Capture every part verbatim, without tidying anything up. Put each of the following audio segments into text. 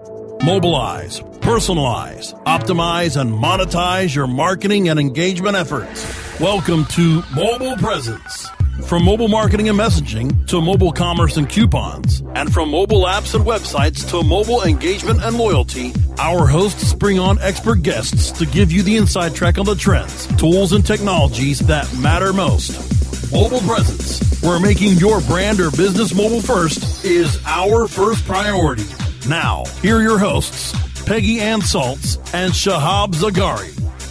Mobilize, personalize, optimize, and monetize your marketing and engagement efforts. Welcome to Mobile Presence. From mobile marketing and messaging to mobile commerce and coupons, and from mobile apps and websites to mobile engagement and loyalty, our hosts bring on expert guests to give you the inside track on the trends, tools, and technologies that matter most. Mobile Presence, where making your brand or business mobile first is our first priority. Now, here are your hosts, Peggy Ann Saltz and Shahab Zagari.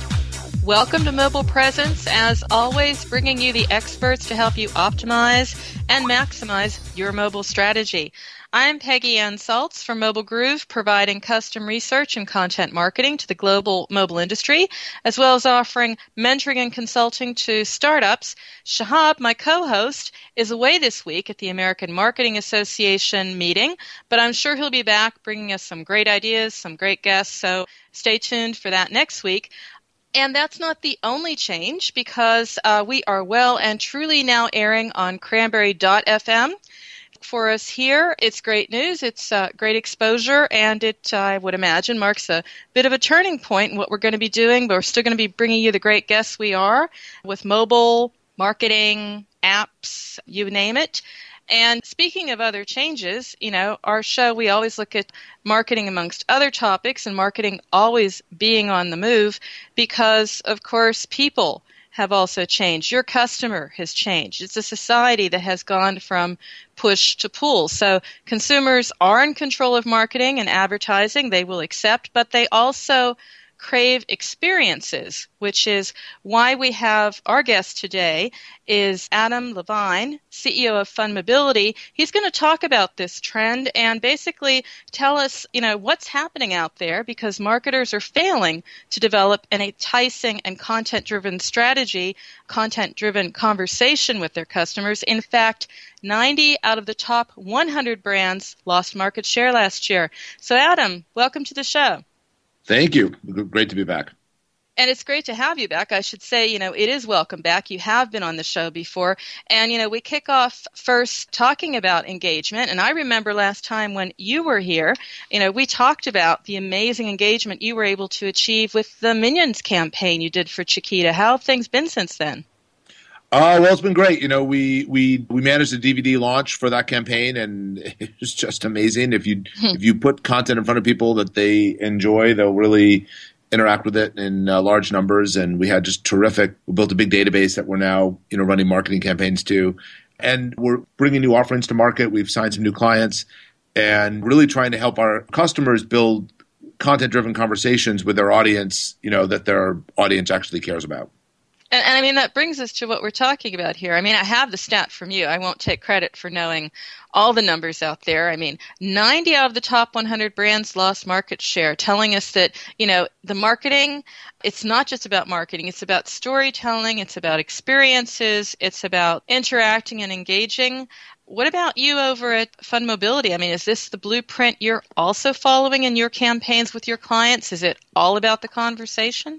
Welcome to Mobile Presence, as always, bringing you the experts to help you optimize and maximize your mobile strategy. I'm Peggy Ann Saltz from Mobile Groove, providing custom research and content marketing to the global mobile industry, as well as offering mentoring and consulting to startups. Shahab, my co-host, is away this week at the American Marketing Association meeting, but I'm sure he'll be back bringing us some great ideas, some great guests, so stay tuned for that next week. And that's not the only change, because uh, we are well and truly now airing on Cranberry dot f m. For us here, it's great news, it's uh, great exposure, and it, uh, I would imagine, marks a bit of a turning point in what we're going to be doing, but we're still going to be bringing you the great guests we are with mobile, marketing, apps, you name it. And speaking of other changes, you know, our show, we always look at marketing amongst other topics, and marketing always being on the move because, of course, people have also changed. Your customer has changed. It's a society that has gone from push to pull. So consumers are in control of marketing and advertising. They will accept, but they also crave experiences, which is why we have our guest today is Adam Levine, C E O of Fun Mobility. He's going to talk about this trend and basically tell us, you know, what's happening out there, because marketers are failing to develop an enticing and content-driven strategy, content-driven conversation with their customers. In fact, ninety out of the top one hundred brands lost market share last year. So Adam, welcome to the show. Thank you. Great to be back. And it's great to have you back. I should say, you know, it is welcome back. You have been on the show before. And, you know, we kick off first talking about engagement. And I remember last time when you were here, you know, we talked about the amazing engagement you were able to achieve with the Minions campaign you did for Chiquita. How have things been since then? Uh, well, it's been great. You know, we we we managed a D V D launch for that campaign, and it was just amazing. If you hmm. if you put content in front of people that they enjoy, they'll really interact with it in uh, large numbers. And we had just terrific. We built a big database that we're now you know running marketing campaigns to, and we're bringing new offerings to market. We've signed some new clients, and really trying to help our customers build content-driven conversations with their audience. You know that their audience actually cares about. And, and I mean, that brings us to what we're talking about here. I mean, I have the stat from you. I won't take credit for knowing all the numbers out there. I mean, ninety out of the top one hundred brands lost market share, telling us that, you know, the marketing, it's not just about marketing. It's about storytelling. It's about experiences. It's about interacting and engaging. What about you over at Fun Mobility? I mean, is this the blueprint you're also following in your campaigns with your clients? Is it all about the conversation?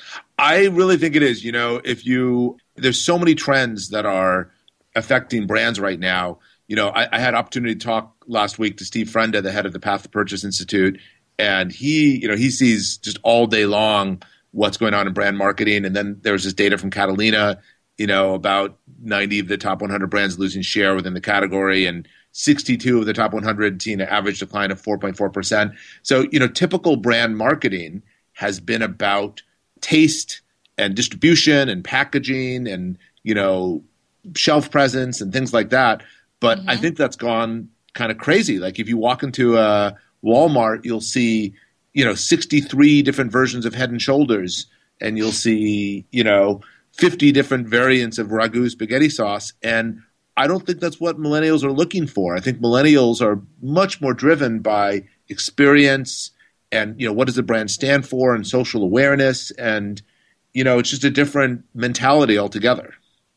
I really think it is. You know, if you there's so many trends that are affecting brands right now. You know, I, I had opportunity to talk last week to Steve Frenda, the head of the Path to Purchase Institute, and he, you know, he sees just all day long what's going on in brand marketing. And then there's this data from Catalina, you know, about ninety of the top one hundred brands losing share within the category, and sixty-two of the top one hundred seeing an average decline of four point four percent. So, you know, typical brand marketing has been about taste and distribution and packaging and, you know, shelf presence and things like that. But mm-hmm. I think that's gone kind of crazy. Like if you walk into a Walmart, you'll see, you know, sixty-three different versions of Head and Shoulders, and you'll see, you know, fifty different variants of ragu spaghetti sauce. And I don't think that's what millennials are looking for. I think millennials are much more driven by experience and, you know, what does the brand stand for, and social awareness. And, you know, it's just a different mentality altogether.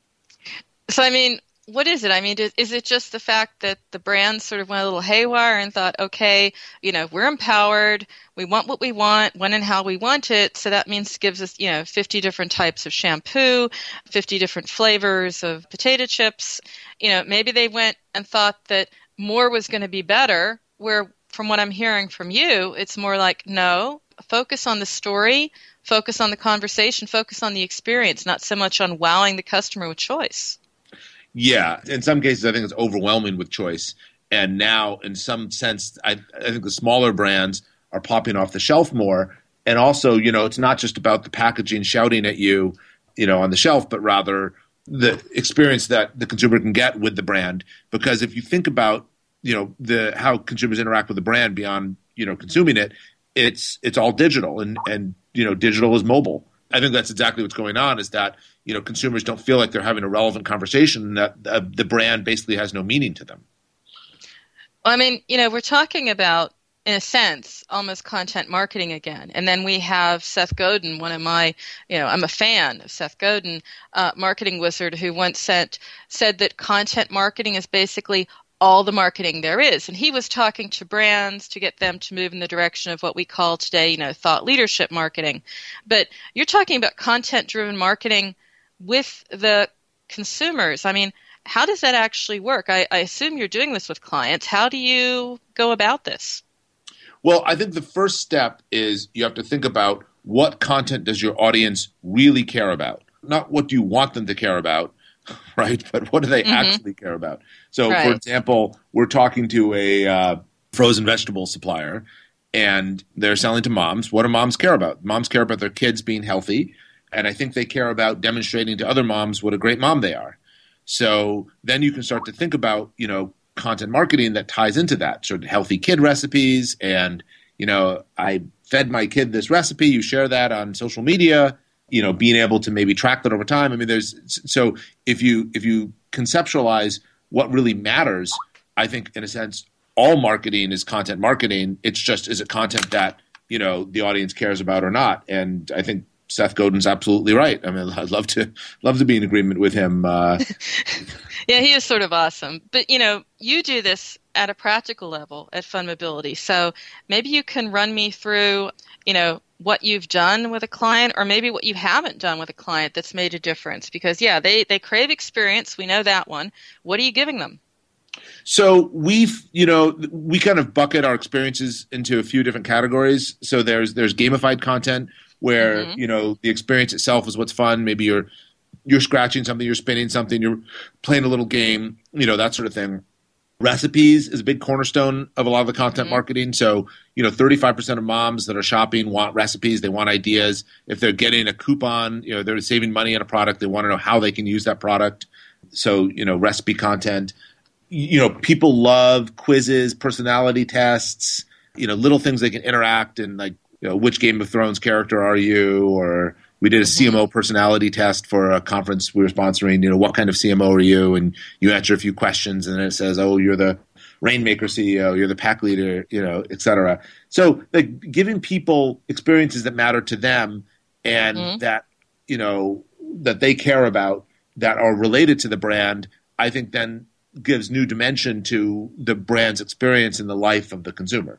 So, I mean, what is it? I mean, is it just the fact that the brands sort of went a little haywire and thought, okay, you know, we're empowered, we want what we want, when and how we want it, so that means it gives us, you know, fifty different types of shampoo, fifty different flavors of potato chips. You know, maybe they went and thought that more was going to be better, where from what I'm hearing from you, it's more like, no, focus on the story, focus on the conversation, focus on the experience, not so much on wowing the customer with choice. Yeah. In some cases, I think it's overwhelming with choice. And now, in some sense, I, I think the smaller brands are popping off the shelf more. And also, you know, it's not just about the packaging shouting at you, you know, on the shelf, but rather the experience that the consumer can get with the brand. Because if you think about, you know, the how consumers interact with the brand beyond, you know, consuming it, it's it's all digital, and and you know, digital is mobile. I think that's exactly what's going on, is that, you know, consumers don't feel like they're having a relevant conversation, and that uh, the brand basically has no meaning to them. Well, I mean, you know, we're talking about, in a sense, almost content marketing again. And then we have Seth Godin, one of my, you know, I'm a fan of Seth Godin, uh, marketing wizard, who once said, said that content marketing is basically all the marketing there is. And he was talking to brands to get them to move in the direction of what we call today, you know, thought leadership marketing. But you're talking about content-driven marketing with the consumers. I mean, how does that actually work? I, I assume you're doing this with clients. How do you go about this? Well, I think the first step is you have to think about what content does your audience really care about. Not what do you want them to care about, right? But what do they mm-hmm. actually care about? So, right. for example, we're talking to a uh, frozen vegetable supplier, and they're selling to moms. What do moms care about? Moms care about their kids being healthy, and I think they care about demonstrating to other moms what a great mom they are. So then you can start to think about, you know, content marketing that ties into that, sort of healthy kid recipes. And, you know, I fed my kid this recipe. You share that on social media, you know, being able to maybe track that over time. I mean, there's so if you if you conceptualize what really matters, I think in a sense, all marketing is content marketing. It's just, is it content that, you know, the audience cares about or not? And I think Seth Godin's absolutely right. I mean, I'd love to love to be in agreement with him. Uh, yeah, he is sort of awesome. But, you know, you do this at a practical level at Fund Mobility. So maybe you can run me through, you know, what you've done with a client, or maybe what you haven't done with a client that's made a difference. Because, yeah, they, they crave experience. We know that one. What are you giving them? So we've, you know, we kind of bucket our experiences into a few different categories. So there's there's gamified content, where, mm-hmm. you know, the experience itself is what's fun. Maybe you're you're scratching something, you're spinning something, you're playing a little game, you know, that sort of thing. Recipes is a big cornerstone of a lot of the content mm-hmm. marketing. So, you know, thirty-five percent of moms that are shopping want recipes. They want ideas. If they're getting a coupon, you know, they're saving money on a product, they want to know how they can use that product. So, you know, recipe content. You know, people love quizzes, personality tests, you know, little things they can interact and, like, you know, which Game of Thrones character are you? Or we did a mm-hmm. C M O personality test for a conference we were sponsoring. You know, what kind of C M O are you? And you answer a few questions, and then it says, oh, you're the Rainmaker C E O, you're the pack leader, you know, et cetera. So, like, giving people experiences that matter to them and mm-hmm. that, you know, that they care about, that are related to the brand, I think then gives new dimension to the brand's experience in the life of the consumer.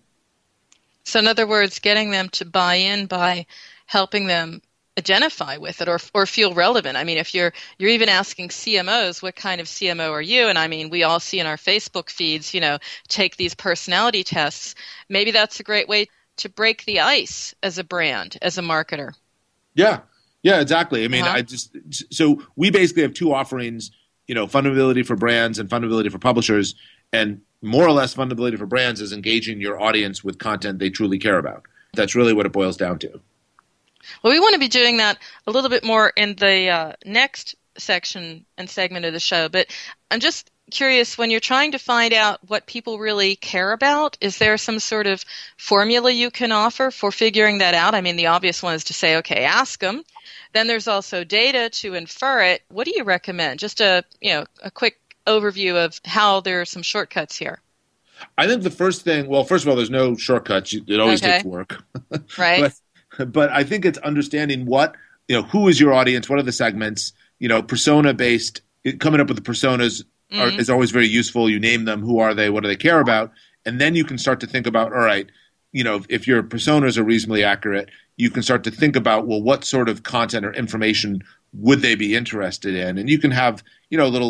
So in other words, getting them to buy in by helping them identify with it or or feel relevant. I mean, if you're you're even asking C M Os, what kind of C M O are you? And I mean, we all see in our Facebook feeds, you know, take these personality tests. Maybe that's a great way to break the ice as a brand, as a marketer. Yeah, yeah, exactly. I mean, uh-huh. I just so we basically have two offerings, you know, Fund Mobility for brands and Fund Mobility for publishers. And more or less, Fund Mobility for brands is engaging your audience with content they truly care about. That's really what it boils down to. Well, we want to be doing that a little bit more in the uh, next section and segment of the show. But I'm just curious, when you're trying to find out what people really care about, is there some sort of formula you can offer for figuring that out? I mean, the obvious one is to say, okay, ask them. Then there's also data to infer it. What do you recommend? Just a, you know, a quick overview of how there are some shortcuts here. I think the first thing, well, first of all, there's no shortcuts. It always okay. takes work. Right. but, but I think it's understanding what, you know, who is your audience? What are the segments? You know, persona-based, coming up with the personas mm-hmm. are, is always very useful. You name them. Who are they? What do they care about? And then you can start to think about, all right, you know, if your personas are reasonably accurate, you can start to think about, well, what sort of content or information would they be interested in? And you can have, you know, little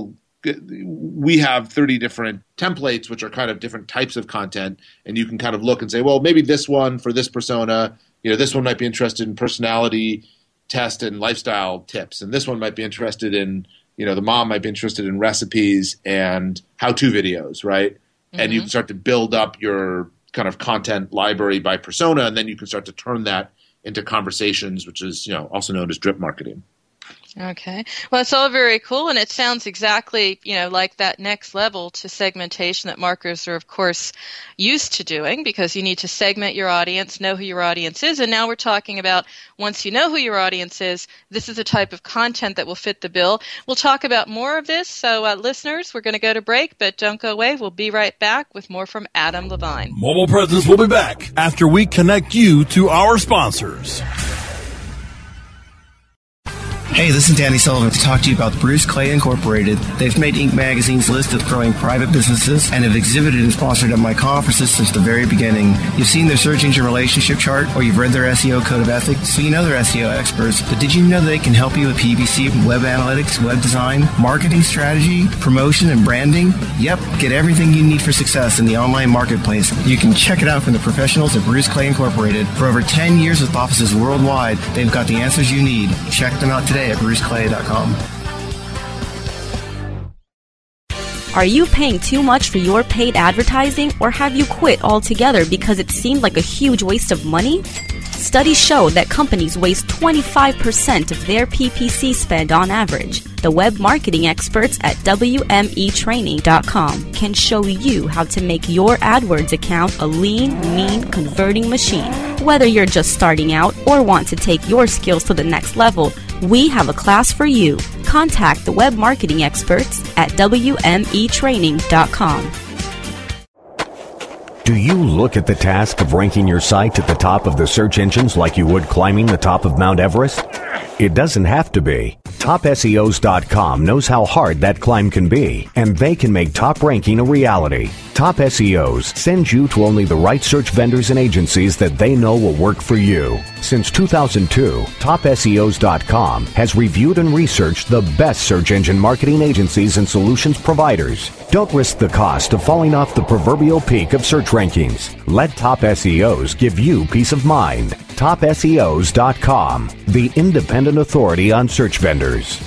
we have thirty different templates, which are kind of different types of content, and you can kind of look and say, well, maybe this one for this persona, you know, this one might be interested in personality test and lifestyle tips, and this one might be interested in, you know, the mom might be interested in recipes and how-to videos, right? Mm-hmm. And you can start to build up your kind of content library by persona, and then you can start to turn that into conversations, which is, you know, also known as drip marketing. Okay. Well, it's all very cool, and it sounds exactly, you know, like that next level to segmentation that marketers are, of course, used to doing, because you need to segment your audience, know who your audience is, and now we're talking about once you know who your audience is, this is the type of content that will fit the bill. We'll talk about more of this, so uh, listeners, we're going to go to break, but don't go away. We'll be right back with more from Adam Levine. Mobile Presence will be back after we connect you to our sponsors. Hey, this is Danny Sullivan to talk to you about Bruce Clay Incorporated. They've made Inc Magazine's list of growing private businesses and have exhibited and sponsored at my conferences since the very beginning. You've seen their search engine relationship chart, or you've read their S E O code of ethics, so you know they're S E O experts. But did you know they can help you with P P C, web analytics, web design, marketing strategy, promotion, and branding? Yep, get everything you need for success in the online marketplace. You can check it out from the professionals at Bruce Clay Incorporated. For over ten years with offices worldwide, they've got the answers you need. Check them out today at bruce clay dot com. Are you paying too much for your paid advertising, or have you quit altogether because it seemed like a huge waste of money? Studies show that companies waste twenty-five percent of their P P C spend on average. The web marketing experts at W M E training dot com can show you how to make your AdWords account a lean, mean, converting machine. Whether you're just starting out or want to take your skills to the next level, we have a class for you. Contact the web marketing experts at W M E training dot com. Do you look at the task of ranking your site at the top of the search engines like you would climbing the top of Mount Everest? It doesn't have to be. Top S E Os dot com knows how hard that climb can be, and they can make top ranking a reality. Top S E Os sends you to only the right search vendors and agencies that they know will work for you. Since two thousand two, Top S E Os dot com has reviewed and researched the best search engine marketing agencies and solutions providers. Don't risk the cost of falling off the proverbial peak of search rankings. Let Top S E Os give you peace of mind. Top S E Os dot com, the independent authority on search vendors.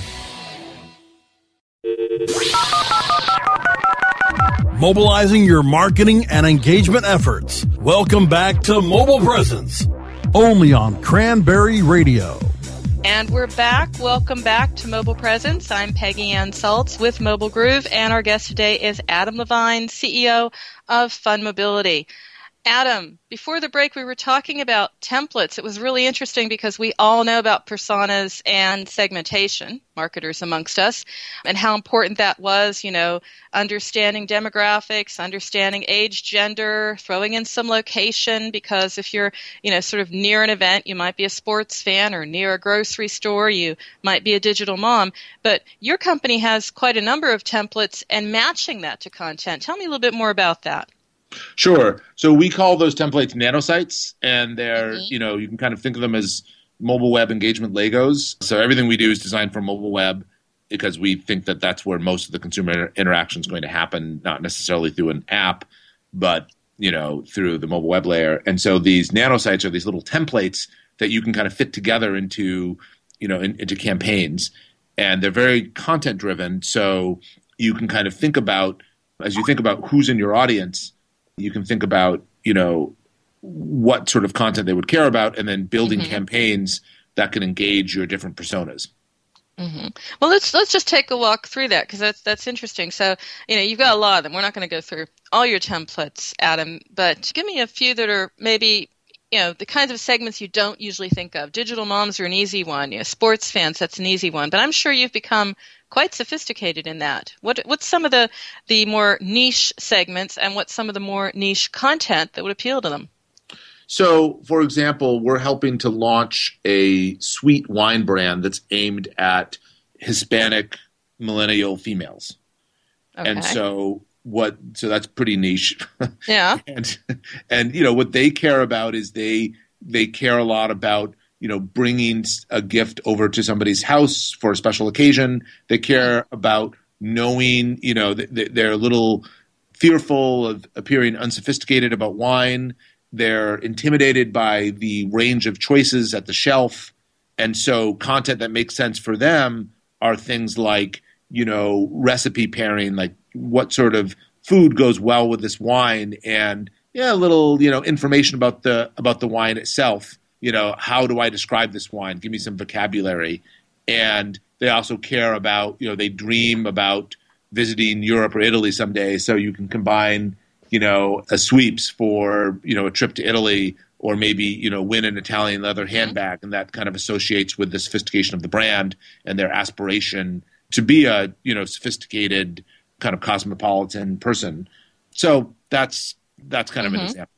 Mobilizing your marketing and engagement efforts. Welcome back to Mobile Presence, only on Cranberry Radio. And we're back. Welcome back to Mobile Presence. I'm Peggy Ann Saltz with Mobile Groove, and our guest today is Adam Levine, C E O of Fun Mobility. Adam, before the break, we were talking about templates. It was really interesting because we all know about personas and segmentation, marketers amongst us, and how important that was, you know, understanding demographics, understanding age, gender, throwing in some location, because if you're, you know, sort of near an event, you might be a sports fan, or near a grocery store, you might be a digital mom. But your company has quite a number of templates and matching that to content. Tell me a little bit more about that. Sure. So we call those templates nanosites, and they're, mm-hmm. you know, you can kind of think of them as mobile web engagement Legos. So everything we do is designed for mobile web because we think that that's where most of the consumer interaction is going to happen, not necessarily through an app, but, you know, through the mobile web layer. And so these nanosites are these little templates that you can kind of fit together into, you know, in, into campaigns. And they're very content driven. So you can kind of think about, as you think about who's in your audience, you can think about, you know, what sort of content they would care about, and then building mm-hmm. campaigns that can engage your different personas. Mm-hmm. Well, let's let's just take a walk through that, because that's that's interesting. So, you know, you've got a lot of them. We're not going to go through all your templates, Adam, but give me a few that are maybe, you know, the kinds of segments you don't usually think of. Digital moms are an easy one. You know, sports fans, that's an easy one. But I'm sure you've become quite sophisticated in that. What what's some of the, the more niche segments, and what's some of the more niche content that would appeal to them? So, for example, we're helping to launch a sweet wine brand that's aimed at Hispanic millennial females. Okay. And so what so that's pretty niche. Yeah. and and you know, what they care about is they they care a lot about, you know, bringing a gift over to somebody's house for a special occasion. They care about knowing, you know, th- they're a little fearful of appearing unsophisticated about wine. They're intimidated by the range of choices at the shelf. And so content that makes sense for them are things like, you know, recipe pairing, like what sort of food goes well with this wine, and yeah, a little, you know, information about the about the wine itself. You know, how do I describe this wine? Give me some vocabulary. And they also care about, you know, they dream about visiting Europe or Italy someday, so you can combine, you know, a sweeps for, you know, a trip to Italy, or maybe, you know, win an Italian leather handbag, and that kind of associates with the sophistication of the brand and their aspiration to be a, you know, sophisticated kind of cosmopolitan person. So that's that's kind mm-hmm. of an example.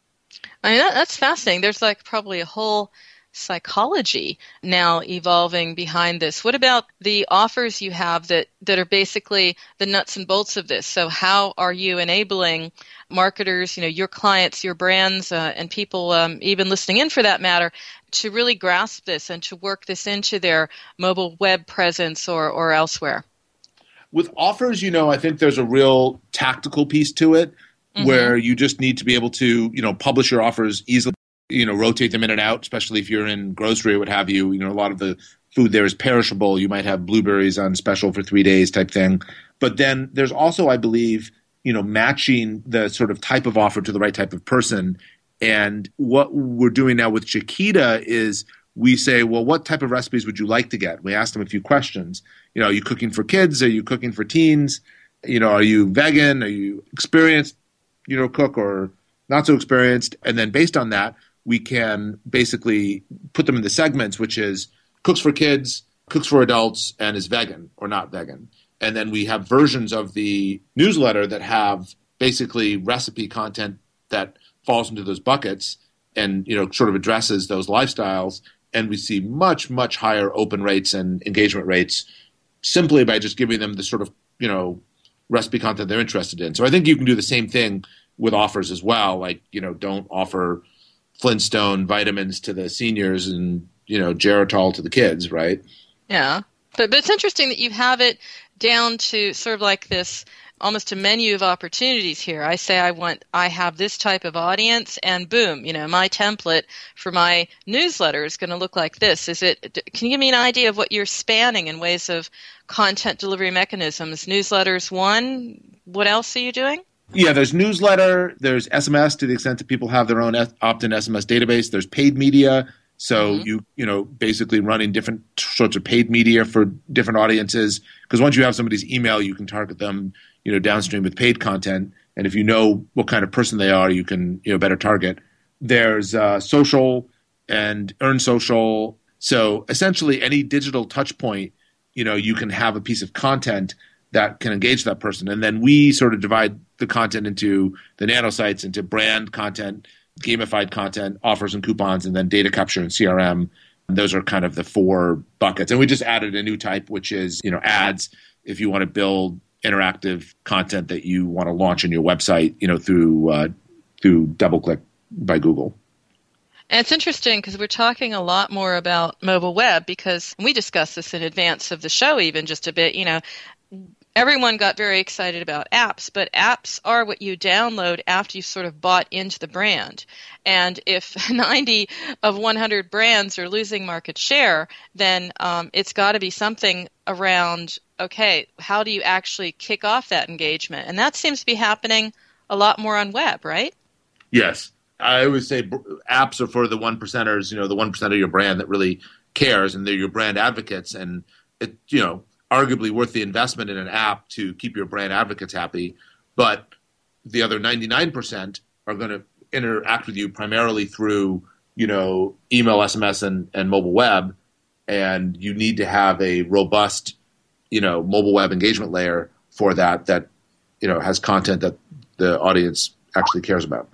I mean, that, that's fascinating. There's like probably a whole psychology now evolving behind this. What about the offers you have that, that are basically the nuts and bolts of this? So how are you enabling marketers, you know, your clients, your brands, uh, and people um, even listening in for that matter, to really grasp this and to work this into their mobile web presence or, or elsewhere? With offers, you know, I think there's a real tactical piece to it, mm-hmm. where you just need to be able to, you know, publish your offers easily, you know, rotate them in and out, especially if you're in grocery or what have you. You know, a lot of the food there is perishable. You might have blueberries on special for three days type thing. But then there's also, I believe, you know, matching the sort of type of offer to the right type of person. And what we're doing now with Chiquita is we say, well, what type of recipes would you like to get? We ask them a few questions. You know, are you cooking for kids? Are you cooking for teens? You know, are you vegan? Are you experienced, you know, cook, or not so experienced? And then based on that, we can basically put them in the segments, which is cooks for kids, cooks for adults, and is vegan or not vegan. And then we have versions of the newsletter that have basically recipe content that falls into those buckets and, you know, sort of addresses those lifestyles. And we see much, much higher open rates and engagement rates simply by just giving them the sort of, you know, recipe content they're interested in. So I think you can do the same thing with offers as well. Like, you know, don't offer Flintstone vitamins to the seniors and, you know, Geritol to the kids, right? Yeah. But, but it's interesting that you have it down to sort of like this, almost a menu of opportunities here. I say I want, I have this type of audience, and boom, you know, my template for my newsletter is going to look like this. Is it? Can you give me an idea of what you're spanning in ways of content delivery mechanisms? Newsletters one. What else are you doing? Yeah, there's newsletter. There's S M S to the extent that people have their own opt-in S M S database. There's paid media. So mm-hmm. you you know basically running different sorts of paid media for different audiences. Because once you have somebody's email, you can target them, you know, downstream with paid content. And if you know what kind of person they are, you can, you know, better target. There's uh, social and earn social. So essentially any digital touch point, you know, you can have a piece of content that can engage that person. And then we sort of divide the content into the nanosites, into brand content, gamified content, offers and coupons, and then data capture and C R M. And those are kind of the four buckets. And we just added a new type, which is, you know, ads. If you want to build interactive content that you want to launch on your website, you know, through uh, through DoubleClick by Google. And it's interesting because we're talking a lot more about mobile web, because we discussed this in advance of the show even just a bit, you know, everyone got very excited about apps, but apps are what you download after you've sort of bought into the brand. And if ninety of one hundred brands are losing market share, then um, it's got to be something around, okay, how do you actually kick off that engagement? And that seems to be happening a lot more on web, right? Yes. I always say apps are for the one percenters, you know, the one percent of your brand that really cares, and they're your brand advocates. And, it, you know, arguably worth the investment in an app to keep your brand advocates happy. But the other ninety-nine percent are going to interact with you primarily through, you know, email, S M S, and, and mobile web. And you need to have a robust, you know, mobile web engagement layer for that, that, you know, has content that the audience actually cares about.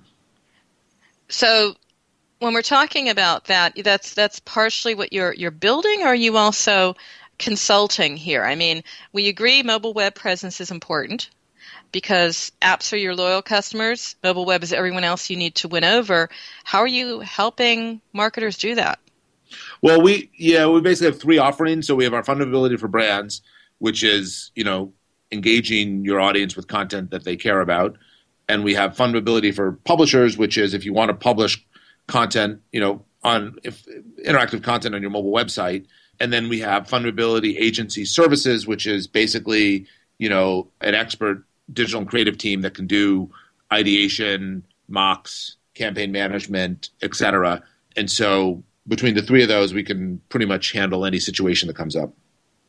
So when we're talking about that, that's that's partially what you're you're building, or are you also consulting here? I mean, we agree mobile web presence is important because apps are your loyal customers. Mobile web is everyone else you need to win over. How are you helping marketers do that? Well, we yeah, we basically have three offerings. So we have our fundability for brands, which is, you know, engaging your audience with content that they care about. And we have Fundability for publishers, which is if you want to publish content, you know, on if, interactive content on your mobile website. And then we have Fundability Agency Services, which is basically, you know, an expert digital and creative team that can do ideation, mocks, campaign management, et cetera. And so between the three of those, we can pretty much handle any situation that comes up.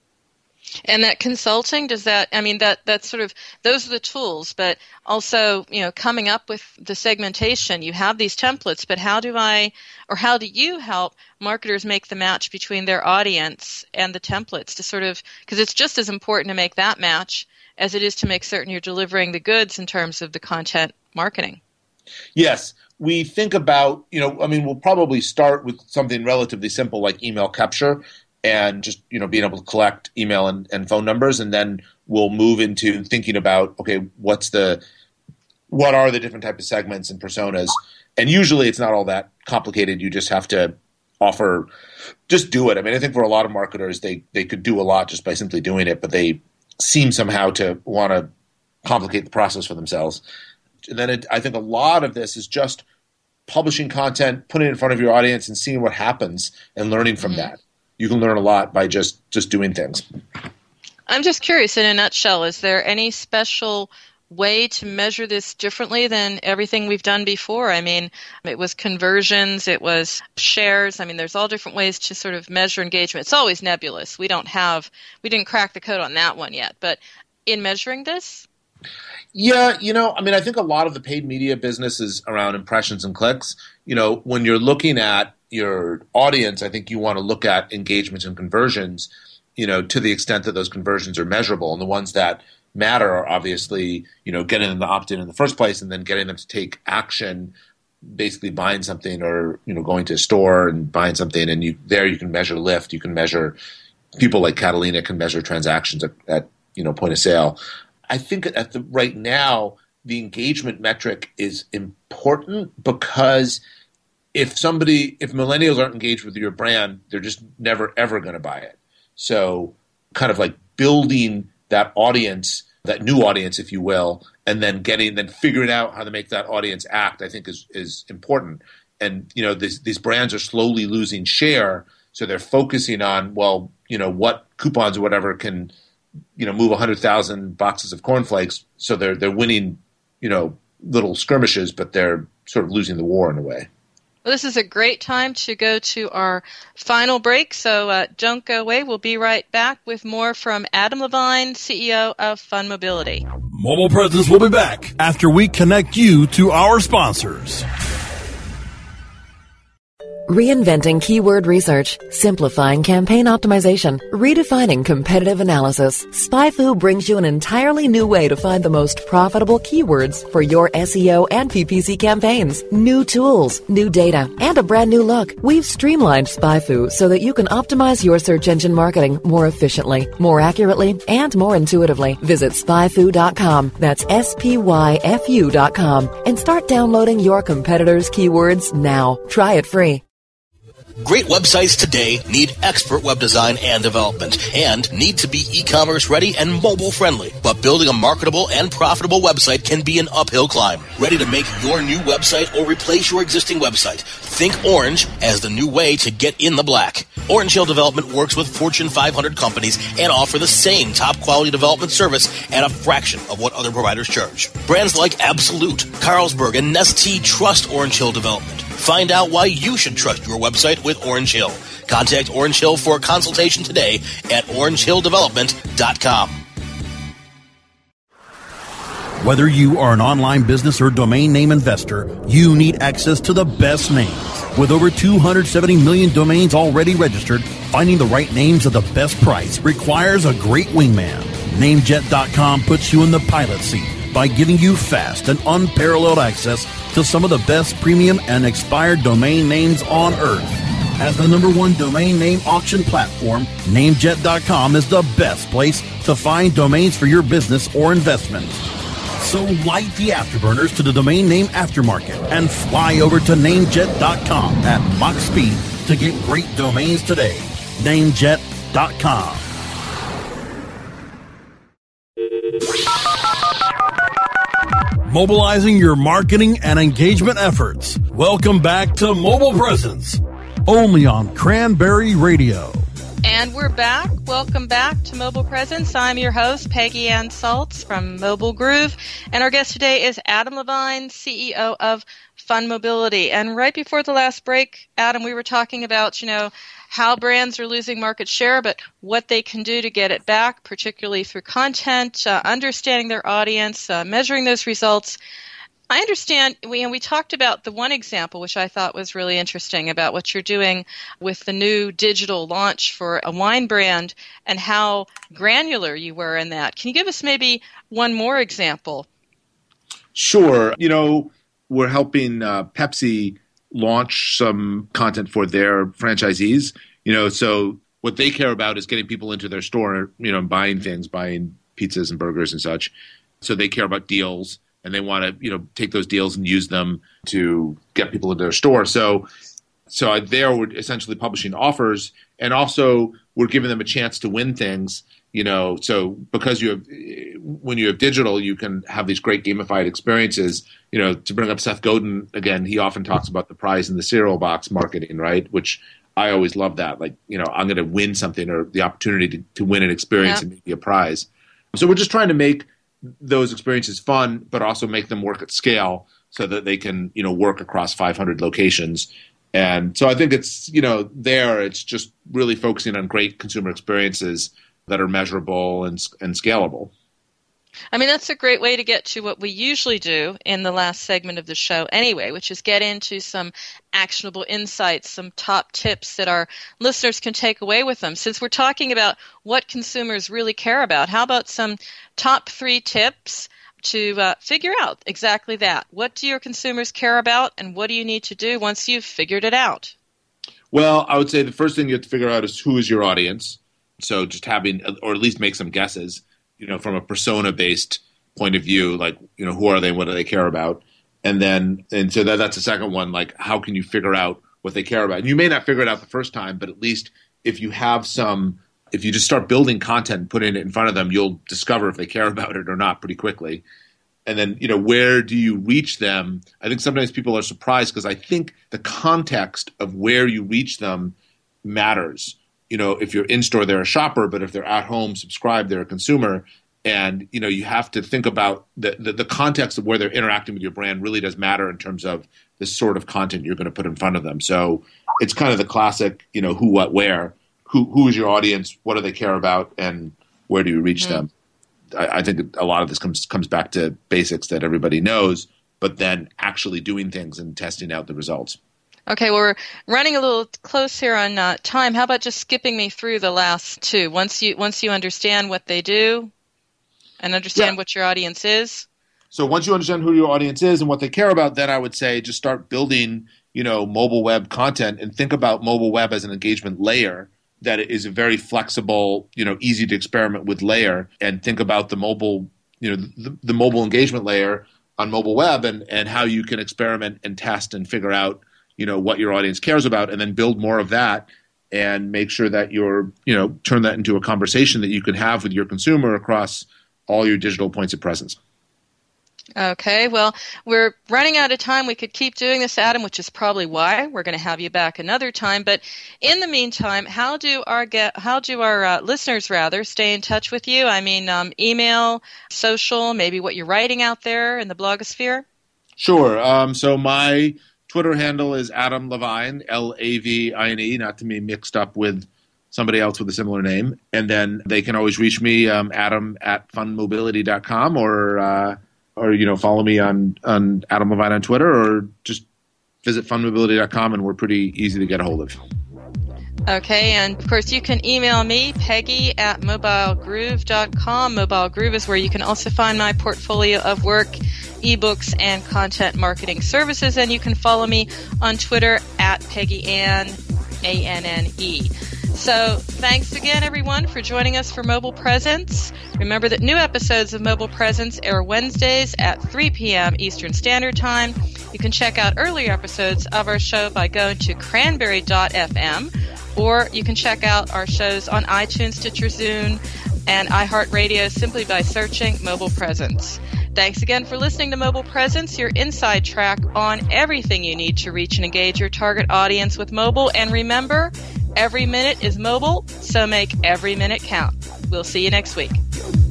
And that consulting, does that, I mean, that that's sort of, those are the tools, but also, you know, coming up with the segmentation, you have these templates, but how do I, or how do you help marketers make the match between their audience and the templates to sort of, because it's just as important to make that match as it is to make certain you're delivering the goods in terms of the content marketing. Yes. We think about, you know, I mean, we'll probably start with something relatively simple like email capture and just, you know, being able to collect email and, and phone numbers. And then we'll move into thinking about, okay, what's the, what are the different types of segments and personas? And usually it's not all that complicated. You just have to offer, just do it. I mean, I think for a lot of marketers, they, they could do a lot just by simply doing it, but they seem somehow to want to complicate the process for themselves. And then it, I think a lot of this is just publishing content, putting it in front of your audience and seeing what happens and learning from mm-hmm. that. You can learn a lot by just, just doing things. I'm just curious, in a nutshell, is there any special way to measure this differently than everything we've done before? I mean, it was conversions, it was shares. I mean, there's all different ways to sort of measure engagement. It's always nebulous. We don't have, we didn't crack the code on that one yet. But in measuring this? Yeah, you know, I mean, I think a lot of the paid media business is around impressions and clicks. You know, when you're looking at your audience, I think you want to look at engagements and conversions, you know, to the extent that those conversions are measurable. And the ones that matter are obviously, you know, getting them to opt in in the first place and then getting them to take action, basically buying something or, you know, going to a store and buying something. And you there you can measure lift. You can measure, people like Catalina can measure transactions at, at you know, point of sale. I think at the right now, the engagement metric is important because if somebody, if millennials aren't engaged with your brand, they're just never, ever going to buy it. So kind of like building that audience, that new audience, if you will, and then getting, then figuring out how to make that audience act, I think is, is important. And, you know, this, these brands are slowly losing share. So they're focusing on, well, you know, what coupons or whatever can, you know, move one hundred thousand boxes of cornflakes. So they're, they're winning, you know, little skirmishes, but they're sort of losing the war in a way. Well, this is a great time to go to our final break, so uh, don't go away. We'll be right back with more from Adam Levine, C E O of Fundability. Mobile Presence will be back after we connect you to our sponsors. Reinventing keyword research, simplifying campaign optimization, redefining competitive analysis. SpyFu brings you an entirely new way to find the most profitable keywords for your S E O and P P C campaigns. New tools, new data, and a brand new look. We've streamlined SpyFu so that you can optimize your search engine marketing more efficiently, more accurately, and more intuitively. Visit spy fu dot com. That's S P Y F U dot com and start downloading your competitors' keywords now. Try it free. Great websites today need expert web design and development and need to be e-commerce ready and mobile friendly. But building a marketable and profitable website can be an uphill climb. Ready to make your new website or replace your existing website? Think Orange as the new way to get in the black. Orange Hill Development works with Fortune five hundred companies and offer the same top quality development service at a fraction of what other providers charge. Brands like Absolute, Carlsberg, and Nestea trust Orange Hill Development. Find out why you should trust your website with Orange Hill. Contact Orange Hill for a consultation today at orange hill development dot com. Whether you are an online business or domain name investor, you need access to the best names. With over two hundred seventy million domains already registered, finding the right names at the best price requires a great wingman. Namejet dot com puts you in the pilot seat by giving you fast and unparalleled access to some of the best premium and expired domain names on earth. As the number one domain name auction platform, Namejet dot com is the best place to find domains for your business or investment. So light the afterburners to the domain name aftermarket and fly over to Namejet dot com at Mach speed to get great domains today. Namejet dot com. mobilizing your marketing and engagement efforts. Welcome back to Mobile Presence, only on Cranberry Radio. And we're back. Welcome back to Mobile Presence. I'm your host, Peggy Ann Saltz from Mobile Groove. And our guest today is Adam Levine, C E O of Fun Mobility. And right before the last break, Adam, we were talking about, you know, how brands are losing market share, but what they can do to get it back, particularly through content, uh, understanding their audience, uh, measuring those results. I understand, we, and we talked about the one example, which I thought was really interesting, about what you're doing with the new digital launch for a wine brand and how granular you were in that. Can you give us maybe one more example? Sure. You know, we're helping uh, Pepsi launch some content for their franchisees. You know, so what they care about is getting people into their store, you know, buying things, buying pizzas and burgers and such. So they care about deals. And they want to, you know, take those deals and use them to get people into their store. So, so there we're essentially publishing offers, and also we're giving them a chance to win things. You know, so because you have, when you have digital, you can have these great gamified experiences. You know, to bring up Seth Godin again, he often talks about the prize in the cereal box marketing, right? Which I always love that. Like, you know, I'm going to win something, or the opportunity to, to win an experience, yeah, and maybe a prize. So we're just trying to make those experiences fun, but also make them work at scale so that they can, you know, work across five hundred locations. And so I think it's, you know, there, it's just really focusing on great consumer experiences that are measurable and and scalable. I mean, that's a great way to get to what we usually do in the last segment of the show anyway, which is get into some actionable insights, some top tips that our listeners can take away with them. Since we're talking about what consumers really care about, how about some top three tips to uh, figure out exactly that? What do your consumers care about, and what do you need to do once you've figured it out? Well, I would say the first thing you have to figure out is who is your audience. So just having, or at least make some guesses, you know, from a persona-based point of view, like, you know, who are they, what do they care about? And then, and so that, that's the second one, like, how can you figure out what they care about? And you may not figure it out the first time, but at least if you have some, if you just start building content and putting it in front of them, you'll discover if they care about it or not pretty quickly. And then, you know, where do you reach them? I think sometimes people are surprised because I think the context of where you reach them matters. You know, if you're in store, they're a shopper, but if they're at home, subscribed, they're a consumer. And, you know, you have to think about the, the, the context of where they're interacting with your brand really does matter in terms of the sort of content you're going to put in front of them. So it's kind of the classic, you know, who, what, where, who, who is your audience, what do they care about, and where do you reach mm-hmm. them? I, I think a lot of this comes comes back to basics that everybody knows, but then actually doing things and testing out the results. Okay, well, we're running a little close here on uh, time. How about just skipping me through the last two? Once you once you understand what they do and understand yeah. what your audience is. So once you understand who your audience is and what they care about, then I would say just start building, you know, mobile web content, and think about mobile web as an engagement layer that is a very flexible, you know, easy to experiment with layer, and think about the mobile, you know, the, the mobile engagement layer on mobile web, and, and how you can experiment and test and figure out, you know, what your audience cares about, and then build more of that and make sure that you're, you know, turn that into a conversation that you can have with your consumer across all your digital points of presence. Okay, well, we're running out of time. We could keep doing this, Adam, which is probably why we're going to have you back another time. But in the meantime, how do our get, how do our uh, listeners rather stay in touch with you? I mean, um, email, social, maybe what you're writing out there in the blogosphere? Sure. Um, so my Twitter handle is Adam Levine, L A V I N E, not to be mixed up with somebody else with a similar name. And then they can always reach me, um, Adam at fun mobility dot com, or uh, or you know follow me on, on Adam Levine on Twitter, or just visit fun mobility dot com, and we're pretty easy to get a hold of. Okay, and of course you can email me, Peggy at mobile groove dot com. Mobile Groove is where you can also find my portfolio of work, ebooks, and content marketing services. And you can follow me on Twitter at Peggy Ann, A N N E. So thanks again, everyone, for joining us for Mobile Presence. Remember that new episodes of Mobile Presence air Wednesdays at three p.m. Eastern Standard Time. You can check out earlier episodes of our show by going to cranberry dot f m, or you can check out our shows on iTunes, Stitcher, Zune, and iHeartRadio simply by searching Mobile Presence. Thanks again for listening to Mobile Presence, your inside track on everything you need to reach and engage your target audience with mobile. And remember, every minute is mobile, so make every minute count. We'll see you next week.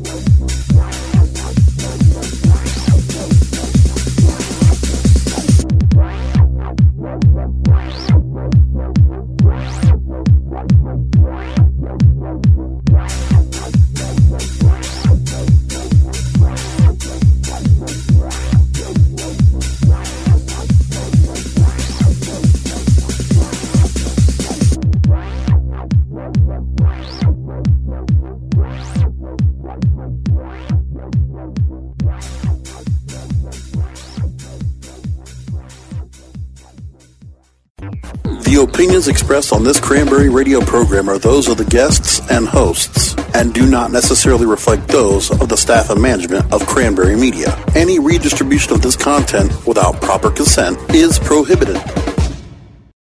The opinions expressed on this Cranberry Radio program are those of the guests and hosts, and do not necessarily reflect those of the staff and management of Cranberry Media. Any redistribution of this content without proper consent is prohibited.